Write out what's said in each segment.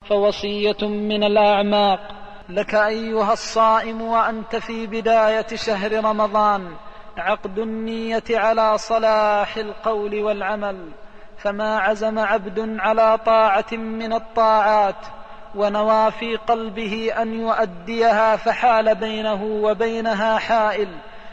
فوصية من الأعماق لك أيها الصائم وأنت في بداية شهر رمضان عقد النية على صلاح القول والعمل. فما عزم عبد على طاعة من الطاعات ونوى في قلبه أن يؤديها فحال بينه وبينها حائل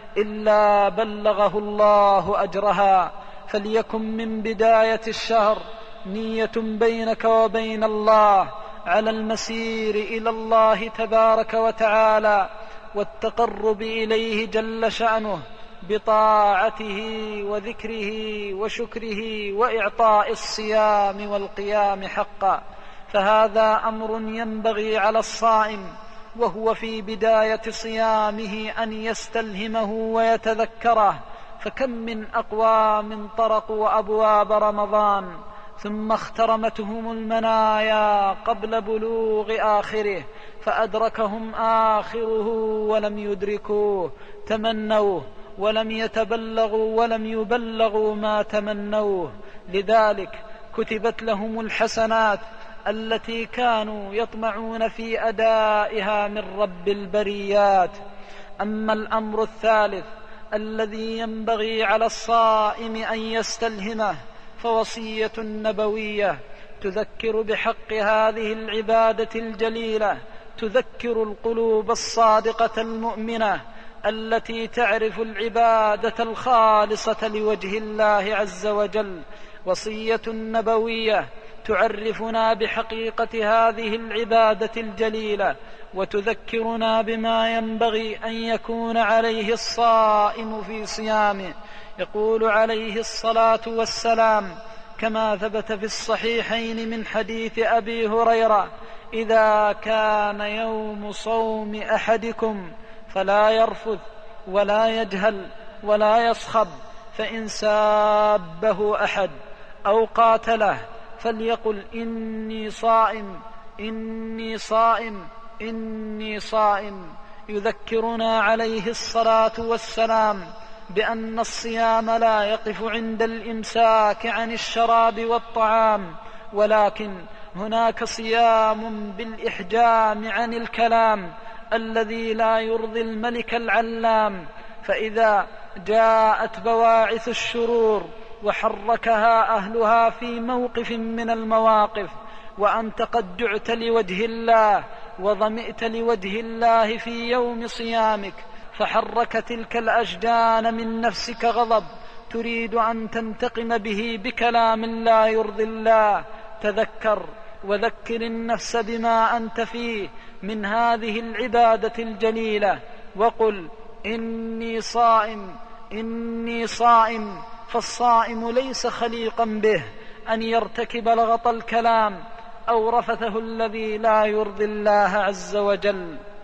إلا بلغه الله أجرها. فليكن من بداية الشهر نية بينك وبين الله على المسير إلى الله تبارك وتعالى والتقرب إليه جل شأنه بطاعته وذكره وشكره وإعطاء الصيام والقيام حقا. فهذا أمر ينبغي على الصائم وهو في بداية صيامه أن يستلهمه ويتذكره. فكم من أقوام طرقوا أبواب رمضان ثم اخترمتهم المنايا قبل بلوغ آخره فأدركهم آخره ولم يدركوه، تمنوه ولم يتبلغوا ولم يبلغوا ما تمنوه. لذلك كتبت لهم الحسنات التي كانوا يطمعون في أدائها من رب البريات. أما الأمر الثالث الذي ينبغي على الصائم أن يستلهمه فوصية نبوية تذكر بحق هذه العبادة الجليلة، تذكر القلوب الصادقة المؤمنة التي تعرف العبادة الخالصة لوجه الله عز وجل. وصية نبوية تعرفنا بحقيقة هذه العبادة الجليلة وتذكرنا بما ينبغي أن يكون عليه الصائم في صيامه. يقول عليه الصلاة والسلام كما ثبت في الصحيحين من حديث أبي هريرة: إذا كان يوم صوم أحدكم فلا يرفث ولا يجهل ولا يصخب، فإن سابه أحد أو قاتله فليقل إني صائم إني صائم إني صائم. يذكرنا عليه الصلاة والسلام بأن الصيام لا يقف عند الإمساك عن الشراب والطعام، ولكن هناك صيام بالإحجام عن الكلام الذي لا يرضي الملك العلام. فإذا جاءت بواعث الشرور وحركها أهلها في موقف من المواقف وأنت قد جعت لوجه الله وظمئت لوجه الله في يوم صيامك، فحرك تلك الأشجان من نفسك غضب تريد أن تنتقم به بكلام لا يرضي الله، تذكر وذكر النفس بما أنت فيه من هذه العبادة الجليلة وقل إني صائم إني صائم. فالصائم ليس خليقا به أن يرتكب لغط الكلام أو رفثه الذي لا يرضي الله عز وجل.